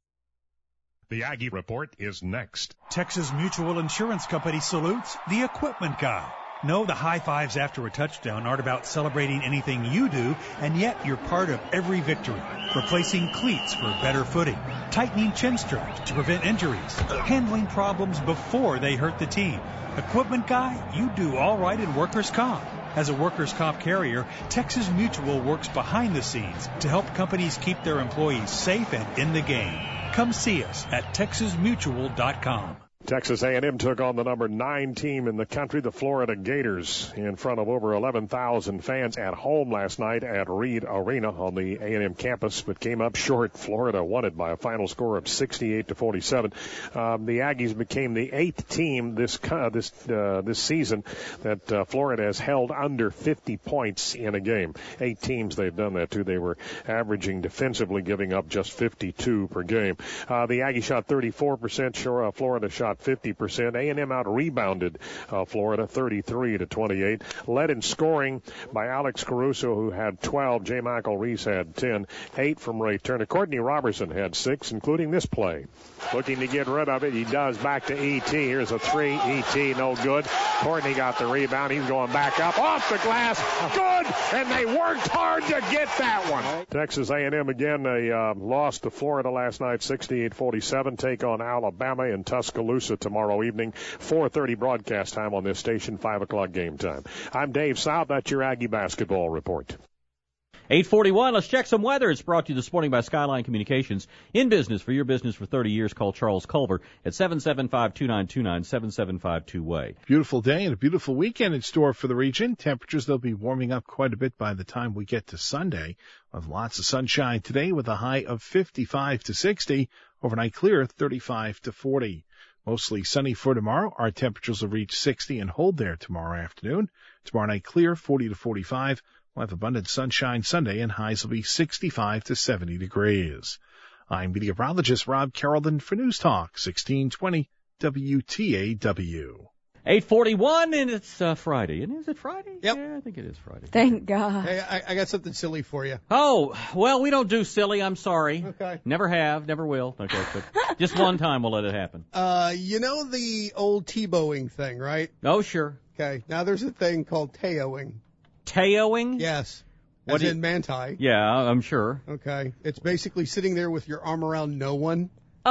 The Aggie Report is next. Texas Mutual Insurance Company salutes the equipment guy. No, the high fives after a touchdown aren't about celebrating anything you do, and yet you're part of every victory. Replacing cleats for better footing, tightening chin straps to prevent injuries, handling problems before they hurt the team. Equipment guy, you do all right in workers' comp. As a workers' comp carrier, Texas Mutual works behind the scenes to help companies keep their employees safe and in the game. Come see us at texas mutual dot com. Texas A and M took on the number nine team in the country, the Florida Gators, in front of over eleven thousand fans at home last night at Reed Arena on the A and M campus, but came up short. Florida won it by a final score of sixty-eight to forty-seven. Um, the Aggies became the eighth team this uh, this uh, this season that uh, Florida has held under fifty points in a game. Eight teams they've done that to. They were averaging defensively, giving up just fifty-two per game. Uh, the Aggies shot thirty-four percent. Sure, uh, Florida shot fifty percent. A and M out-rebounded uh, Florida thirty-three to twenty-eight. Led in scoring by Alex Caruso, who had twelve. J. Michael Reese had ten. Eight from Ray Turner. Courtney Robertson had six, including this play. Looking to get rid of it. He does back to E T. Here's a three. E T, no good. Courtney got the rebound. He's going back up. Off the glass. Good! And they worked hard to get that one. Texas A and M again. They uh, lost to Florida last night, sixty-eight forty-seven. Take on Alabama in Tuscaloosa tomorrow evening. four thirty broadcast time on this station, five o'clock game time. I'm Dave South. That's your Aggie basketball report. eight forty-one, let's check some weather. It's brought to you this morning by Skyline Communications. In business for your business for thirty years, call Charles Culver at seven seven five, two nine two nine, seven seven five two way. Beautiful day and a beautiful weekend in store for the region. Temperatures, they'll be warming up quite a bit by the time we get to Sunday. We'll have lots of sunshine today with a high of fifty-five to sixty. Overnight clear, thirty-five to forty. Mostly sunny for tomorrow. Our temperatures will reach sixty and hold there tomorrow afternoon. Tomorrow night clear, forty to forty-five. We'll have abundant sunshine Sunday, and highs will be sixty-five to seventy degrees. I'm meteorologist Rob Carrollton for News Talk, sixteen twenty W T A W. eight forty-one, and it's uh, Friday. And is it Friday? Yep. Yeah, I think it is Friday. Thank God. Hey, I, I got something silly for you. Oh, well, we don't do silly. I'm sorry. Okay. Never have, never will. Okay, but just one time we'll let it happen. Uh, you know the old Tebowing thing, right? Oh, sure. Okay. Now there's a thing called Teoing. Teoing? Yes. What As do in you- Manti. Yeah, I'm sure. Okay. It's basically sitting there with your arm around no one.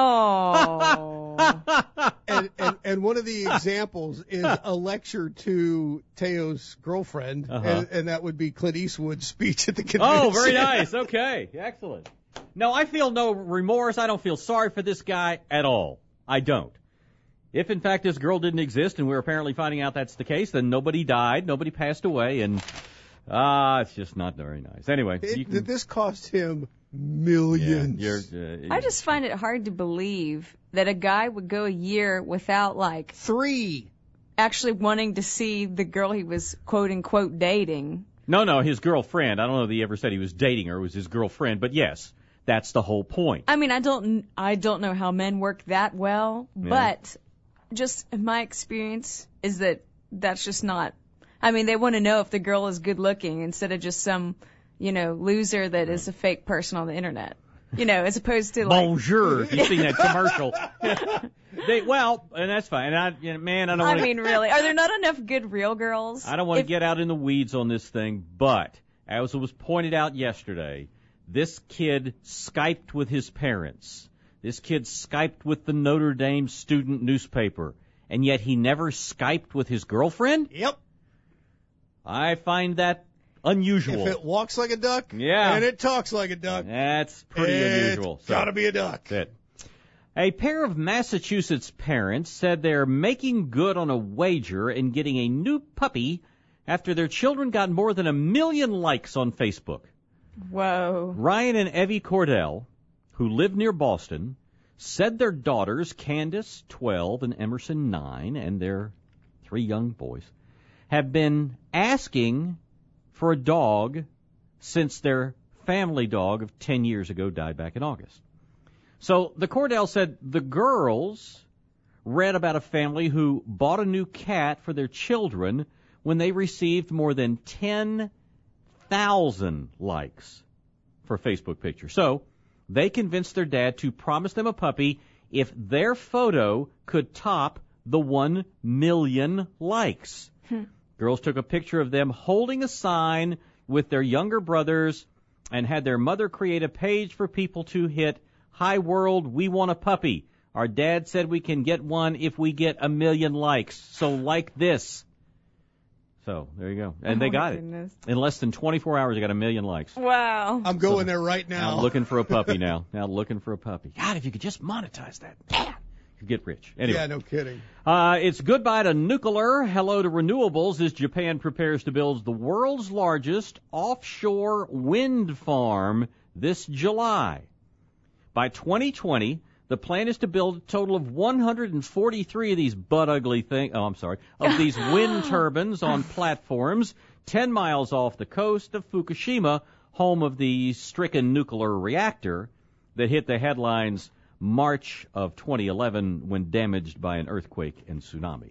Oh. and, and and one of the examples is a lecture to Teo's girlfriend, Uh-huh. and, and that would be Clint Eastwood's speech at the convention. Oh, very nice. Okay, excellent. No, I feel no remorse. I don't feel sorry for this guy at all. I don't. If, in fact, this girl didn't exist and we're apparently finding out that's the case, then nobody died, nobody passed away, and ah, uh, it's just not very nice. Anyway. It, you can, this cost him millions. Yeah, you're, uh, I just find it hard to believe that a guy would go a year without, like, three actually wanting to see the girl he was quote-unquote dating. No, no, his girlfriend. I don't know that he ever said he was dating her. It was his girlfriend. But, yes, that's the whole point. I mean, I don't I don't know how men work that well, Yeah. but just my experience is that that's just not. I mean, they want to know if the girl is good looking instead of just some, you know, loser that is a fake person on the internet. You know, as opposed to like. Bonjour, if you've seen that commercial. they, well, and that's fine. And I, you know, man, I don't I want to. mean, really, are there not enough good real girls? I don't want to If- get out in the weeds on this thing, but as it was pointed out yesterday, this kid Skyped with his parents. This kid Skyped with the Notre Dame student newspaper, and yet he never Skyped with his girlfriend? Yep. I find that unusual. If it walks like a duck, Yeah. and it talks like a duck, That's pretty it's unusual. So, gotta be a duck. That's it. A pair of Massachusetts parents said they're making good on a wager and getting a new puppy after their children got more than a million likes on Facebook. Whoa. Ryan and Evie Cordell, who live near Boston, said their daughters, Candace, twelve, and Emerson, nine, and their three young boys, have been asking for a dog since their family dog of ten years ago died back in August. So the Cordell said the girls read about a family who bought a new cat for their children when they received more than ten thousand likes for a Facebook picture. So they convinced their dad to promise them a puppy if their photo could top the one million likes. Girls took a picture of them holding a sign with their younger brothers and had their mother create a page for people to hit, "Hi world, we want a puppy. Our dad said we can get one if we get a million likes. So like this." So there you go. And Oh, they my got goodness. it. In less than twenty-four hours, they got a million likes. Wow. I'm going So, there right now. I'm looking for a puppy now. Now looking for a puppy. God, if you could just monetize that. Yeah. You get rich. Anyway. Yeah, no kidding. Uh, it's goodbye to nuclear, hello to renewables as Japan prepares to build the world's largest offshore wind farm this July. By twenty twenty, the plan is to build a total of one hundred forty-three of these butt-ugly things, oh, I'm sorry, of these wind turbines on platforms ten miles off the coast of Fukushima, home of the stricken nuclear reactor that hit the headlines March of twenty eleven when damaged by an earthquake and tsunami.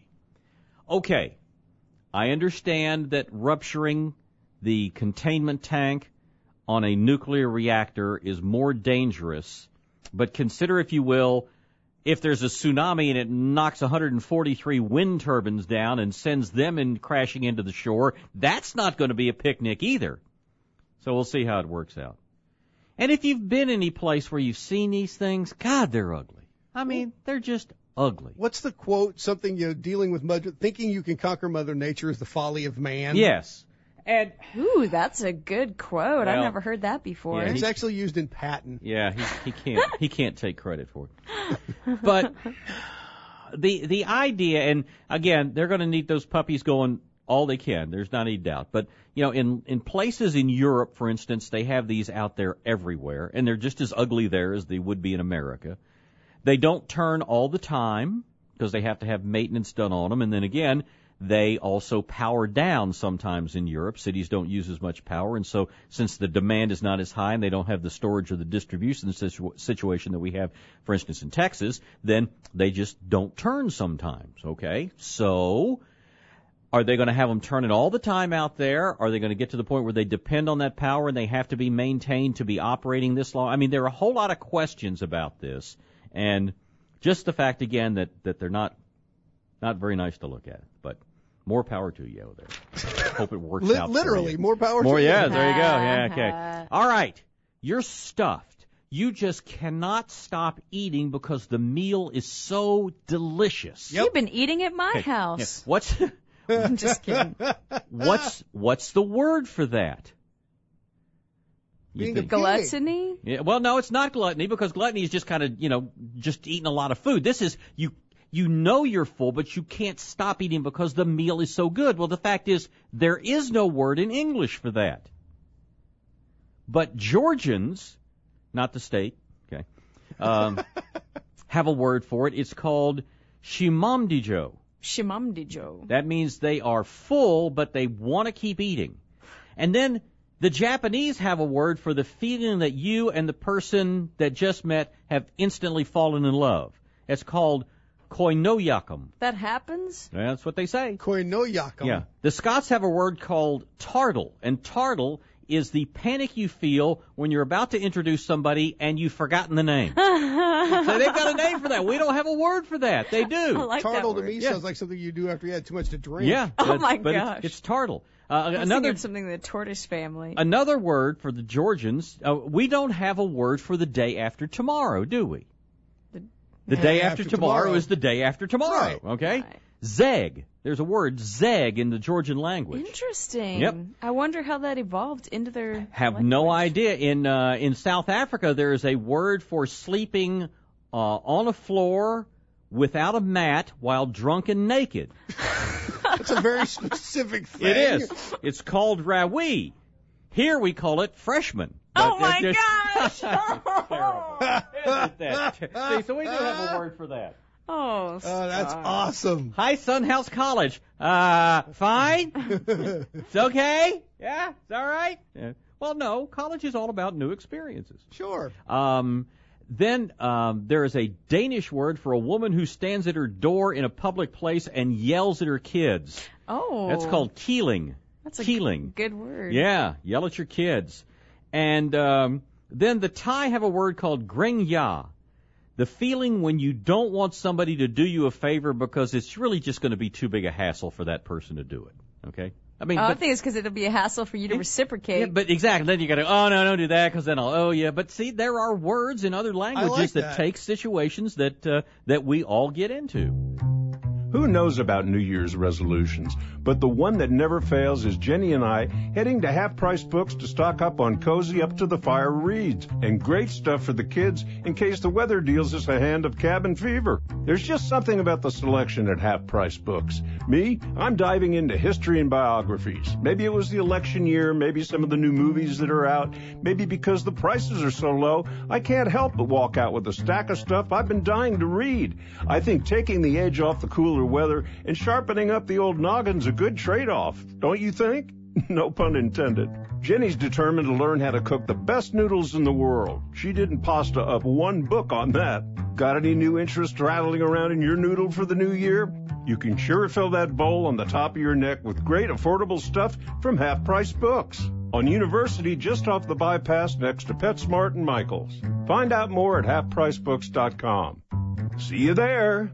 Okay, I understand that rupturing the containment tank on a nuclear reactor is more dangerous, but consider, if you will, if there's a tsunami and it knocks one hundred forty-three wind turbines down and sends them in crashing into the shore, that's not going to be a picnic either. So we'll see how it works out. And if you've been any place where you've seen these things, God, they're ugly. I mean, they're just ugly. What's the quote? Something, you know, dealing with mother, thinking you can conquer Mother Nature is the folly of man. Yes. And ooh, that's a good quote. I've Well, never heard that before. yeah, It's he- actually used in Patton. Yeah, he, he can't he can't take credit for it. But the the idea, and again, they're going to need those puppies going all they can. There's not any doubt. But you know, in in places in Europe, for instance, they have these out there everywhere, and they're just as ugly there as they would be in America. They don't turn all the time because they have to have maintenance done on them, and then again, they also power down sometimes in Europe. Cities don't use as much power, and so since the demand is not as high and they don't have the storage or the distribution situ- situation that we have, for instance, in Texas, then they just don't turn sometimes, okay? So are they going to have them turning all the time out there? Are they going to get to the point where they depend on that power and they have to be maintained to be operating this long? I mean, there are a whole lot of questions about this, and just the fact, again, that, that they're not not very nice to look at, but more power to you there. Hope it works Li- out. for literally, you. more power More, to you. yeah, there you go. Yeah, okay. All right. You're stuffed. You just cannot stop eating because the meal is so delicious. You've been eating at my Okay, house. yeah. What's I'm just kidding. what's what's the word for that? You Being think- a pig. Gluttony? Yeah, well, no, it's not gluttony because gluttony is just kind of, you know, just eating a lot of food. This is, you you know you're full, but you can't stop eating because the meal is so good. Well, the fact is, there is no word in English for that. But Georgians, not the state, okay, um, have a word for it. It's called shimamdijo. Shimamdijo. That means they are full, but they want to keep eating. And then the Japanese have a word for the feeling that you and the person that just met have instantly fallen in love. It's called koinoyakum. That happens? That's what they say. Koinoyakum. Yeah. The Scots have a word called tartle, and tartle is the panic you feel when you're about to introduce somebody and you've forgotten the name. So they've got a name for that. We don't have a word for that. They do. I like that Tartle to word. me Yeah. sounds like something you do after you had too much to drink. Yeah. Oh, but- my but gosh. It's, it's tartle. Uh, I was another thinking of something in the tortoise family. Another word for the Georgians, uh, we don't have a word for the day after tomorrow, do we? The, day after, after tomorrow, tomorrow. is the day after tomorrow, Right. okay? Right. Zeg. There's a word, zeg, in the Georgian language. Interesting. Yep. I wonder how that evolved into their Have language. no idea. In uh, in South Africa, there is a word for sleeping uh, on a floor without a mat while drunk and naked. That's a very specific thing. It is. It's called rawi. Here we call it freshman. Oh, But my it's- gosh. Isn't that ter- See, so we do have a word for that. Oh, Oh, that's awesome. Hi, Sunhouse College. Uh, fine? It's okay? Yeah, it's all right? Yeah. Well, no, college is all about new experiences. Sure. Um, then um, there is a Danish word for a woman who stands at her door in a public place and yells at her kids. Oh. That's called keeling. That's a keeling. good word. Yeah, yell at your kids. And um, then the Thai have a word called greng ya. The feeling when you don't want somebody to do you a favor because it's really just going to be too big a hassle for that person to do it. Okay? I mean, oh, I but, think it's because it'll be a hassle for you to reciprocate. yeah, but exactly. Then you got to, oh, no, don't do that because then I'll, oh, yeah. But see, there are words in other languages like that. that. take situations that uh, that we all get into. Who knows about New Year's resolutions? But the one that never fails is Jenny and I heading to Half Price Books to stock up on cozy up to the fire reads and great stuff for the kids in case the weather deals us a hand of cabin fever. There's just something about the selection at Half Price Books. Me, I'm diving into history and biographies. Maybe it was the election year, maybe some of the new movies that are out, maybe because the prices are so low, I can't help but walk out with a stack of stuff I've been dying to read. I think taking the edge off the cooler weather and sharpening up the old noggin's a good trade-off, don't you think? No pun intended. Jenny's determined to learn how to cook the best noodles in the world. She didn't pasta up one book on that. Got any new interest rattling around in your noodle for the new year? You can sure fill that bowl on the top of your neck with great affordable stuff from Half Price Books. On University, just off the bypass next to PetSmart and Michael's. Find out more at half price books dot com. See you there.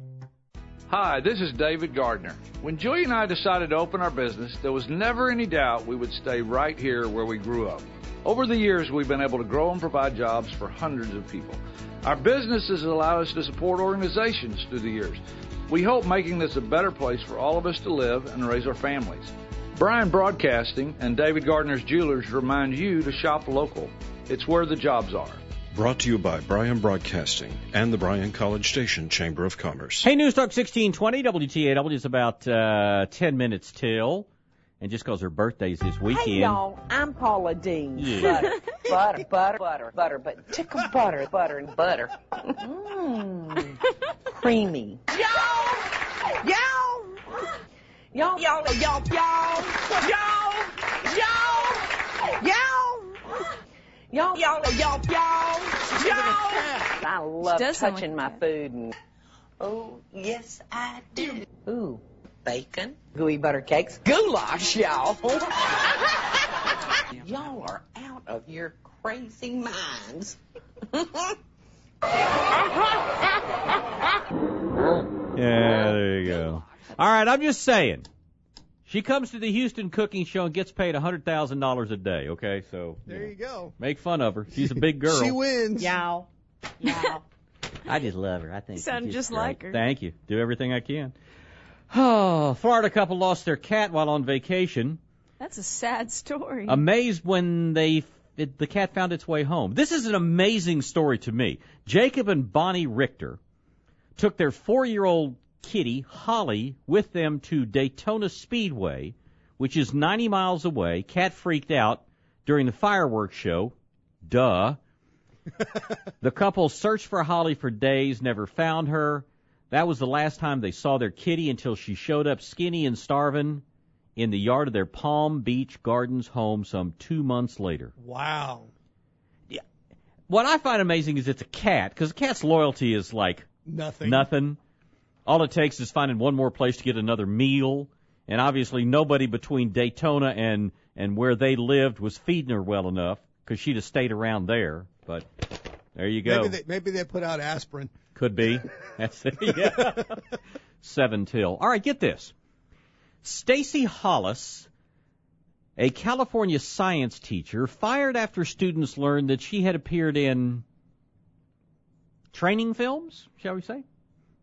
Hi, this is David Gardner. When Julie and I decided to open our business, there was never any doubt we would stay right here where we grew up. Over the years, we've been able to grow and provide jobs for hundreds of people. Our businesses allow us to support organizations through the years. We hope making this a better place for all of us to live and raise our families. Bryan Broadcasting and David Gardner's Jewelers remind you to shop local. It's where the jobs are. Brought to you by Bryan Broadcasting and the Bryan College Station Chamber of Commerce. Hey, News Talk sixteen twenty, W T A W is about uh, ten minutes till. And just because her birthday's this weekend. Hey, y'all, I'm Paula Dean. Yeah. Butter, butter, butter, butter, butter, but tickle butter, butter, and butter. Mmm, creamy. Y'all, y'all, y'all, y'all, y'all, y'all, y'all, y'all, y'all. Y'all, y'all, y'all, y'all, y'all. I love touching my food. And, oh, yes, I do. Ooh, bacon, gooey butter cakes, goulash, y'all. Y'all are out of your crazy minds. Yeah, there you go. All right, I'm just saying. She comes to the Houston Cooking Show and gets paid one hundred thousand dollars a day, okay? So There you go. make fun of her. She's a big girl. She wins. Y'all. Y'all. I just love her. I think You sound she's just great. like her. Thank you. Do everything I can. Oh, Florida couple lost their cat while on vacation. That's a sad story. Amazed when they it, the cat found its way home. This is an amazing story to me. Jacob and Bonnie Richter took their four-year-old kitty, Holly, with them to Daytona Speedway, which is ninety miles away. Cat freaked out during the fireworks show. Duh. The couple searched for Holly for days, never found her. That was the last time they saw their kitty until she showed up skinny and starving in the yard of their Palm Beach Gardens home some two months later. Wow. Yeah. What I find amazing is it's a cat, because a cat's loyalty is like Nothing. nothing. All it takes is finding one more place to get another meal, and obviously nobody between Daytona and, and where they lived was feeding her well enough, because she'd have stayed around there. But there you go. Maybe they, maybe they put out aspirin. Could be. That's it. Yeah. Seven till. All right, get this. Stacy Hollis, a California science teacher, fired after students learned that she had appeared in training films, shall we say?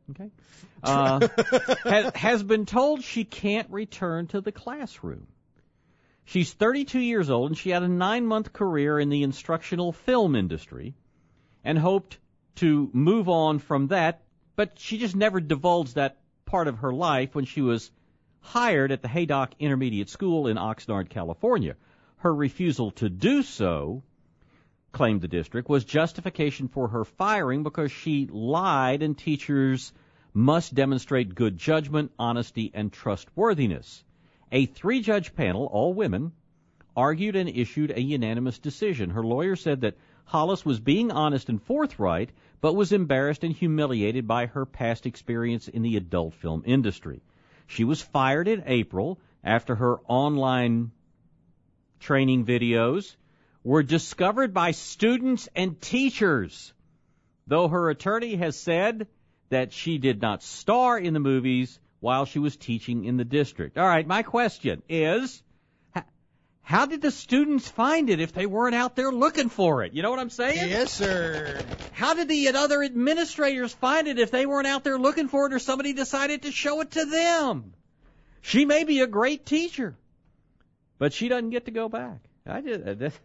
Okay. Uh, has, has been told she can't return to the classroom. She's thirty-two years old, and she had a nine-month career in the instructional film industry and hoped to move on from that, but she just never divulged that part of her life when she was hired at the Haydock Intermediate School in Oxnard, California. Her refusal to do so, claimed the district, was justification for her firing because she lied, and teachers must demonstrate good judgment, honesty, and trustworthiness. A three-judge panel, all women, argued and issued a unanimous decision. Her lawyer said that Hollis was being honest and forthright, but was embarrassed and humiliated by her past experience in the adult film industry. She was fired in April after her online training videos were discovered by students and teachers, though her attorney has said that she did not star in the movies while she was teaching in the district. All right, my question is, how did the students find it if they weren't out there looking for it? You know what I'm saying? Yes, sir. How did the other administrators find it if they weren't out there looking for it, or somebody decided to show it to them? She may be a great teacher, but she doesn't get to go back. I just,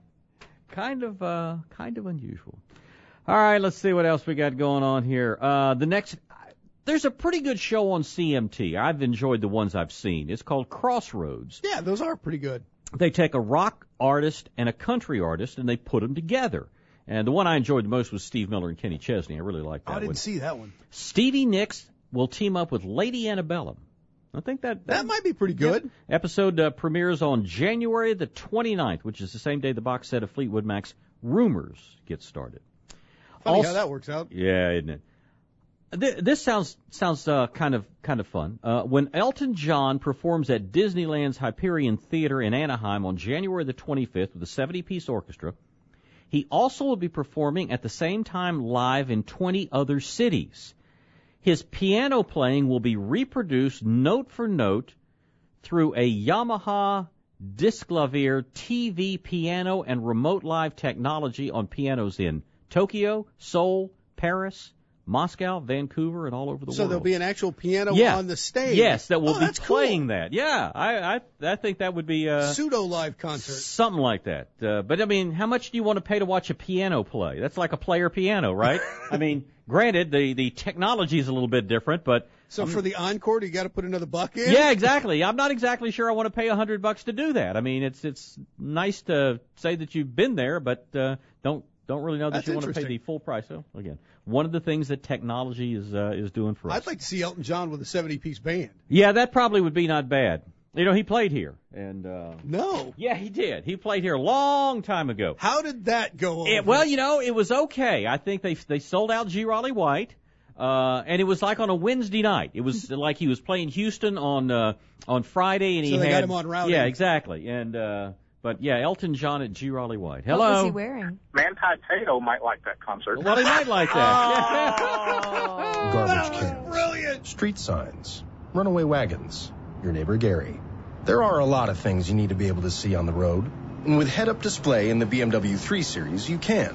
kind of, uh, kind of unusual. All right, let's see what else we got going on here. Uh, the next, there's a pretty good show on C M T. I've enjoyed the ones I've seen. It's called Crossroads. Yeah, those are pretty good. They take a rock artist and a country artist, and they put them together. And the one I enjoyed the most was Steve Miller and Kenny Chesney. I really liked that one. I didn't one. see that one. Stevie Nicks will team up with Lady Antebellum. I think that... That, that might be pretty good. Yeah. Episode uh, premieres on January the twenty-ninth, which is the same day the box set of Fleetwood Mac's Rumors gets started. Funny also, how that works out. Yeah, isn't it? This sounds sounds uh, kind of kind of fun. Uh, when Elton John performs at Disneyland's Hyperion Theater in Anaheim on January the twenty-fifth with a seventy-piece orchestra, he also will be performing at the same time live in twenty other cities. His piano playing will be reproduced note for note through a Yamaha Disklavier T V piano and remote live technology on pianos in Tokyo, Seoul, Paris, Moscow, Vancouver, and all over the so world. So there'll be an actual piano yeah. on the stage? Yes, that will oh, be that's playing cool. that. Yeah, I, I I think that would be a pseudo-live concert. Something like that. Uh, but, I mean, how much do you want to pay to watch a piano play? That's like a player piano, right? I mean, granted, the, the technology is a little bit different, but... So um, for the encore, you got to put another buck in? Yeah, exactly. I'm not exactly sure I want to pay a hundred bucks to do that. I mean, it's it's nice to say that you've been there, but uh, don't don't really know that That's you want to pay the full price. So again, one of the things that technology is uh, is doing for us. I'd like to see Elton John with a seventy-piece band. Yeah, that probably would be not bad. You know, he played here, and uh, no, yeah, he did. He played here a long time ago. How did that go? It, well, you know, it was okay. I think they they sold out G. Raleigh White. Uh, and it was like on a Wednesday night. It was like he was playing Houston on uh, on Friday, and so he they had got him on Rowdy. Yeah, exactly. And uh, but yeah, Elton John at G. Raleigh White. Hello. What was he wearing? Manti Te'o might like that concert. Well, he might like that. Oh, Garbage that cans, was brilliant. Street signs, runaway wagons, your neighbor Gary. There are a lot of things you need to be able to see on the road, and with head-up display in the B M W three Series, you can.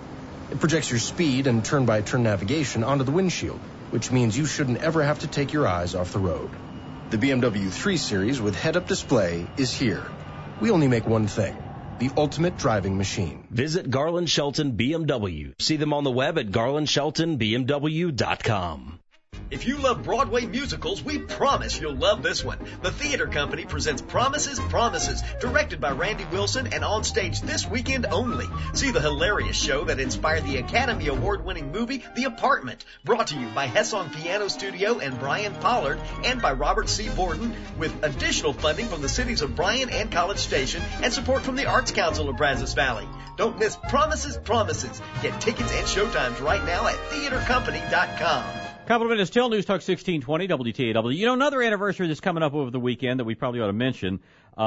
It projects your speed and turn-by-turn navigation onto the windshield, which means you shouldn't ever have to take your eyes off the road. The B M W three Series with head-up display is here. We only make one thing, the ultimate driving machine. Visit Garland Shelton B M W. See them on the web at garland shelton b m w dot com. If you love Broadway musicals, we promise you'll love this one. The Theater Company presents Promises, Promises, directed by Randy Wilson and on stage this weekend only. See the hilarious show that inspired the Academy Award-winning movie, The Apartment, brought to you by Hesson Piano Studio and Brian Pollard and by Robert C. Borden, with additional funding from the cities of Bryan and College Station and support from the Arts Council of Brazos Valley. Don't miss Promises, Promises. Get tickets and showtimes right now at theater company dot com. Couple of minutes till News Talk sixteen twenty W T A W. You know, another anniversary that's coming up over the weekend that we probably ought to mention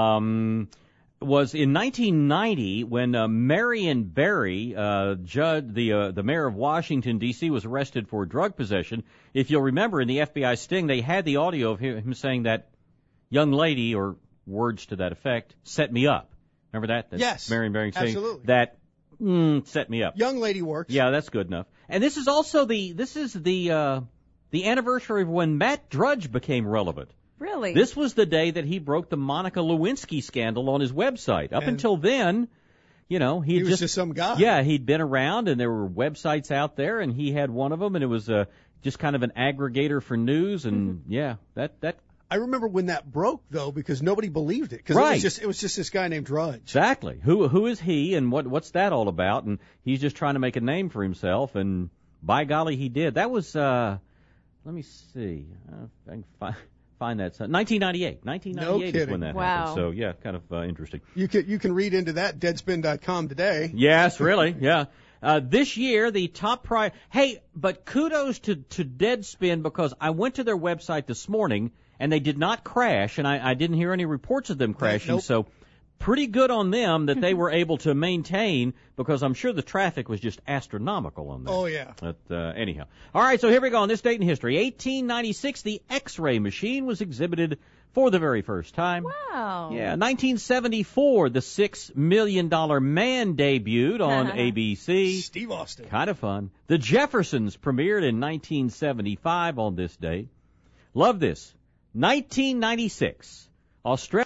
um, was in nineteen ninety when uh, Marion Barry, uh, judge, the uh, the mayor of Washington D C, was arrested for drug possession. If you'll remember, in the F B I sting, they had the audio of him saying that young lady, or words to that effect, set me up. Remember that? That's yes. Marion Barry saying absolutely. that mm, set me up. Young lady works. Yeah, that's good enough. And this is also the this is the uh, the anniversary of when Matt Drudge became relevant. Really? This was the day that he broke the Monica Lewinsky scandal on his website. Up And until then, you know, he, He was just, just some guy. Yeah, he'd been around, and there were websites out there, and he had one of them, and it was uh, just kind of an aggregator for news, and Mm-hmm. yeah, that that I remember when that broke though, because nobody believed it. Because it Right. was just it was just this guy named Drudge. exactly. Who who is he, and what what's that all about? And he's just trying to make a name for himself, and by golly, he did. That was uh, let me see, uh, I can find. Find that nineteen ninety-eight. nineteen ninety-eight No is when that kidding. happened. Wow. So yeah, kind of uh, interesting. You can you can read into that deadspin dot com today. Yes, really. Yeah. Uh, this year, the top prize. Hey, but kudos to to Deadspin, because I went to their website this morning and they did not crash, and I, I didn't hear any reports of them crashing. Nope. So pretty good on them that they were able to maintain, because I'm sure the traffic was just astronomical on there. Oh yeah. But uh, anyhow, all right. So here we go on this date in history, eighteen ninety-six. The X-ray machine was exhibited for the very first time. Wow. Yeah, nineteen seventy-four, the Six Million Dollar Man debuted on A B C. Steve Austin. Kind of fun. The Jeffersons premiered in nineteen seventy-five on this date. Love this. nineteen ninety-six, Australia.